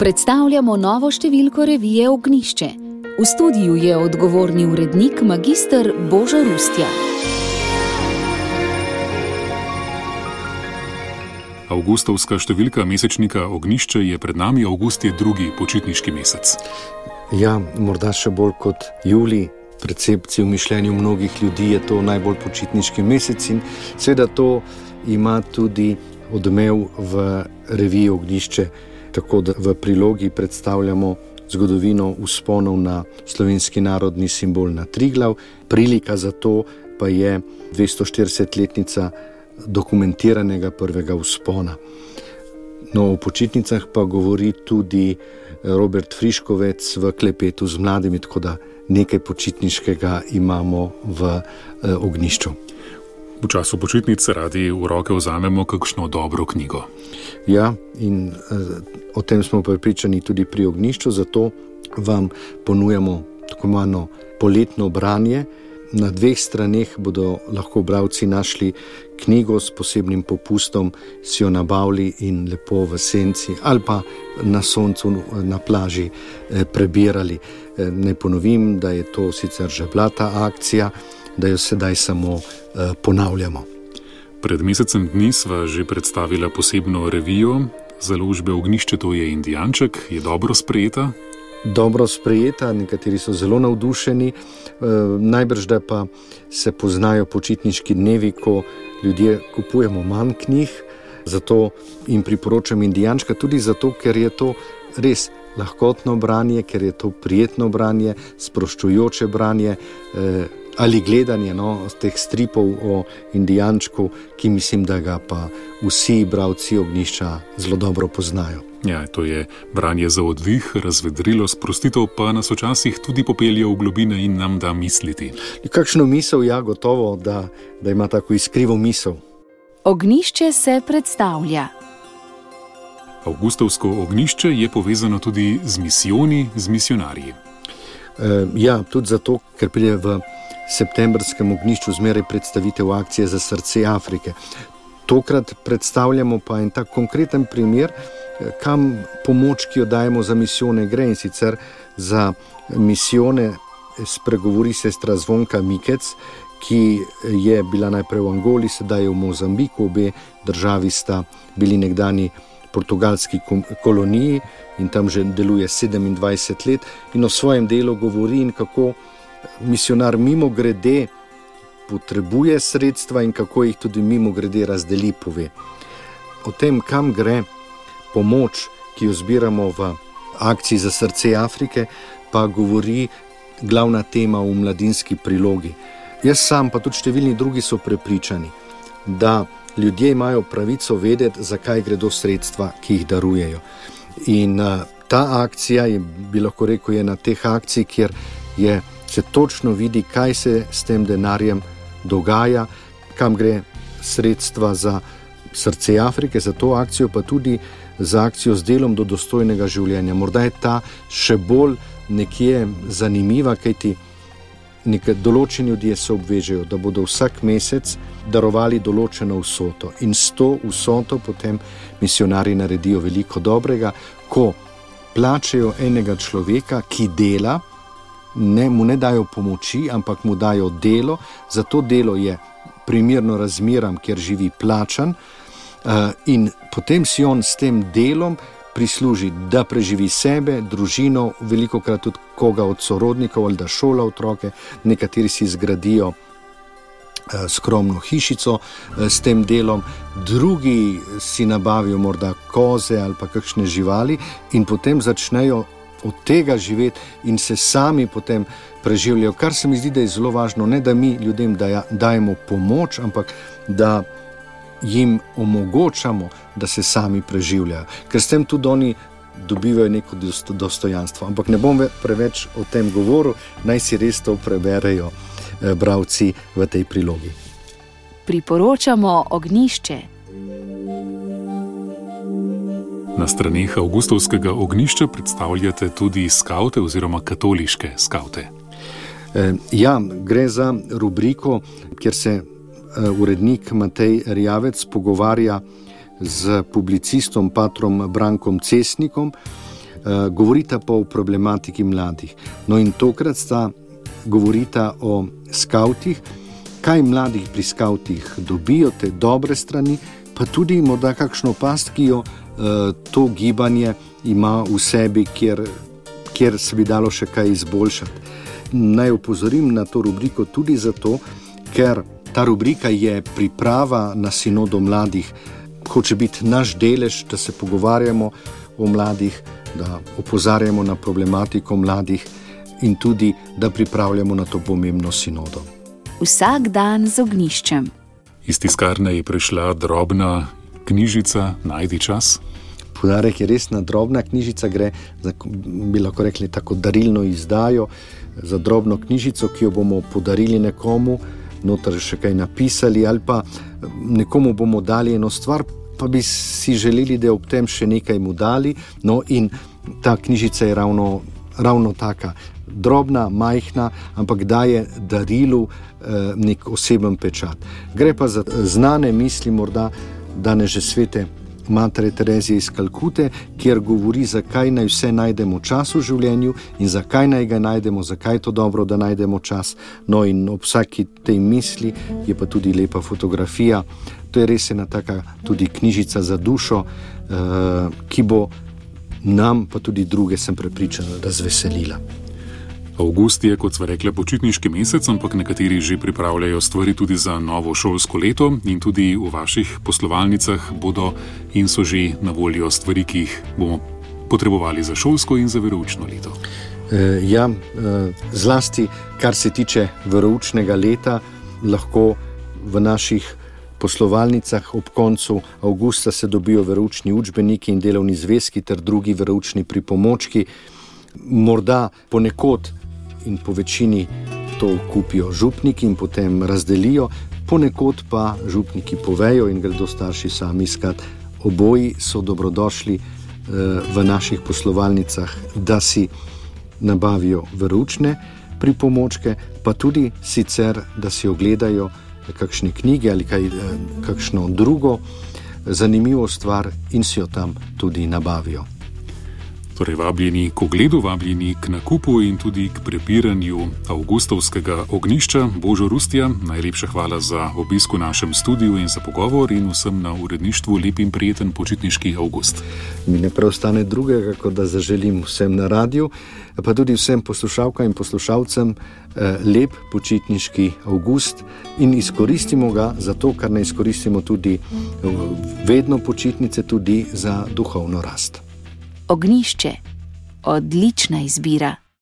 Predstavljamo novo številko revije Ognjišče. V studiu je odgovorni urednik magister Božo Rustja. Avgustovska številka mesečnika Ognjišče je pred nami. Avgust je drugi počitniški mesec. Ja, morda še bolj kot julij. Percepciji v mišljenju mnogih ljudi je to najbolj počitniški mesec in seveda to ima tudi odmev v reviji Ognjišče, tako da v prilogi predstavljamo zgodovino vzponov na slovenski narodni simbol na Triglav. Prilika za to pa je 240-letnica dokumentiranega prvega vzpona. No, o počitnicah pa govori tudi Robert Friškovec v klepetu z mladimi, tako da nekaj počitniškega imamo v Ognjišču. V času počitnic radi v roke vzamemo kakšno dobro knjigo. Ja, in o tem smo prepričani tudi pri Ognjišču, zato vam ponujamo tako imenovano poletno branje. Na 2 straneh bodo lahko bralci našli knjigo s posebnim popustom, si jo nabavili in lepo v senci ali pa na soncu na plaži prebirali. Ne ponovim, da je to sicer že bila ta akcija, da jo sedaj samo ponavljamo. Pred mesecem dni sva že predstavila posebno revijo založbe Ognjišče, to je Indijanček. Je dobro sprejeta? Dobro sprejeta, nekateri so zelo navdušeni, najbrž da pa se poznajo počitniški dnevi, ko ljudje kupujemo manj knjig, zato jim priporočam Indijančka, tudi zato, ker je to res lahkotno branje, ker je to prijetno branje, sproščujoče branje ali gledanje teh stripov o Indijančku, ki mislim, da ga pa vsi bralci Ognjišča zelo dobro poznajo. Ja, to je branje za oddih, razvedrilo, sprostitev pa nas včasih tudi popelje v globine in nam da misliti. Kakšno misel, ja, gotovo, da ima tako iskrivo misel. Ognjišče se predstavlja. Avgustovsko Ognjišče je povezano tudi z misijoni, z misionarji. Ja, tudi zato, ker pride v septembrskem Ognjišču zmeraj predstavitev akcije za srce Afrike. Tokrat predstavljamo pa en tak konkreten primer, kam pomoč, ki jo dajemo za misijone, gre, in sicer za misijone spregovori sestra Zvonka Mikec, ki je bila najprej v Angoli, sedaj je v Mozambiku. Obe državi sta bili nekdani portugalski koloniji in tam že deluje 27 let in o svojem delu govori in kako misionar mimogrede potrebuje sredstva in kako jih tudi mimogrede razdeli, pove. O tem, kam gre pomoč, ki jo zbiramo v akciji za srce Afrike, pa govori glavna tema v mladinski prilogi. Jaz sam, pa tudi številni drugi so prepričani, da ljudje imajo pravico vedeti, zakaj gredo sredstva, ki jih darujejo. In ta akcija, bi lahko rekel, je na teh akcij, kjer se točno vidi, kaj se s tem denarjem dogaja, kam gre sredstva za srce Afrike, za to akcijo, pa tudi za akcijo z delom do dostojnega življenja. Morda je ta še bolj nekje zanimiva, kajti določeni ljudje se obvežejo, da bodo vsak mesec darovali določeno vsoto in s to vsoto potem misionarji naredijo veliko dobrega, ko plačajo enega človeka, ki dela, mu ne dajo pomoči, ampak mu dajo delo, za to delo je primerno razmeram, kjer živi, plačan, in potem si on s tem delom prisluži, da preživi sebe, družino, velikokrat tudi koga od sorodnikov ali da šola otroke, nekateri si zgradijo skromno hišico s tem delom, drugi si nabavijo morda koze ali pa kakšne živali in potem začnejo od tega živeti in se sami potem preživljajo. Kar se mi zdi, da je zelo važno, ne da mi ljudem dajemo pomoč, ampak da jim omogočamo, da se sami preživljajo. Ker s tem tudi oni dobivajo neko dostojanstvo. Ampak ne bom preveč o tem govoril, naj si res to preberejo bralci v tej prilogi. Priporočamo Ognjišče. Na straneh Avgustovskega Ognjišča predstavljate tudi skavte oziroma katoliške skavte. Ja, gre za rubriko, kjer se urednik Matej Rjavec pogovarja z publicistom patrom Brankom Cesnikom govorita pa o problematiki mladih. No in tokrat govorita o skavtih, kaj mladih pri skavtih dobijo, te dobre strani, pa tudi morda kakšno past, ki jo to gibanje ima v sebi, kjer se bi dalo še kaj izboljšati. Naj opozorim na to rubriko tudi zato, ker ta rubrika je priprava na sinodo mladih. Hoče biti naš delež, da se pogovarjamo o mladih, da opozarjamo na problematiko mladih in tudi, da pripravljamo na to pomembno sinodo. Vsak dan z ognjiščem. Iz tiskarne je prišla drobna knjižica Najdi čas. Poudarek je resna drobna knjižica, gre za, bi lahko rekli, tako darilno izdajo, za drobno knjižico, ki jo bomo podarili nekomu, noter še kaj napisali ali pa nekomu bomo dali eno stvar, pa bi si želeli, da ob tem še nekaj mu dali. No in ta knjižica je ravno taka, drobna, majhna, ampak daje darilu nek oseben pečat. Gre pa za znane misli, morda danes že svete Matere Terezije iz Kalkute, kjer govori, zakaj naj vse najdemo čas v življenju in zakaj naj ga najdemo, zakaj je to dobro, da najdemo čas. No in ob vsaki tej misli je pa tudi lepa fotografija. To je res ena taka tudi knjižica za dušo, ki bo nam, pa tudi druge, sem prepričan, razveselila. Avgust je, kot sva rekla, počitniški mesec, ampak nekateri že pripravljajo stvari tudi za novo šolsko leto in tudi v vaših poslovalnicah bodo in so že na voljo stvari, ki jih bomo potrebovali za šolsko in za veroučno leto. Zlasti, kar se tiče veroučnega leta, lahko v naših poslovalnicah ob koncu avgusta se dobijo veroučni učbeniki in delovni zvezki ter drugi veroučni pripomočki. Morda ponekod in po večini to kupijo župniki in potem razdelijo, ponekod pa župniki povejo in gredo starši sami iskat. Oboji so dobrodošli v naših poslovalnicah, da si nabavijo veroučne pripomočke, pa tudi sicer, da si ogledajo kakšne knjige ali kakšno drugo zanimivo stvar in si jo tam tudi nabavijo. Torej vabljeni k ogledu, vabljeni k nakupu in tudi k prebiranju avgustovskega ognjišča. Božo Rustja, najlepša hvala za obisk v našem studiu in za pogovor in vsem na uredništvu lep in prijeten počitniški avgust. Mi ne preostane drugega, kot da zaželim vsem na radiju, pa tudi vsem poslušalkam in poslušalcem lep počitniški avgust in izkoristimo ga za to, kar ne izkoristimo tudi vedno počitnice, tudi za duhovno rast. Ognjišče. Odlična izbira.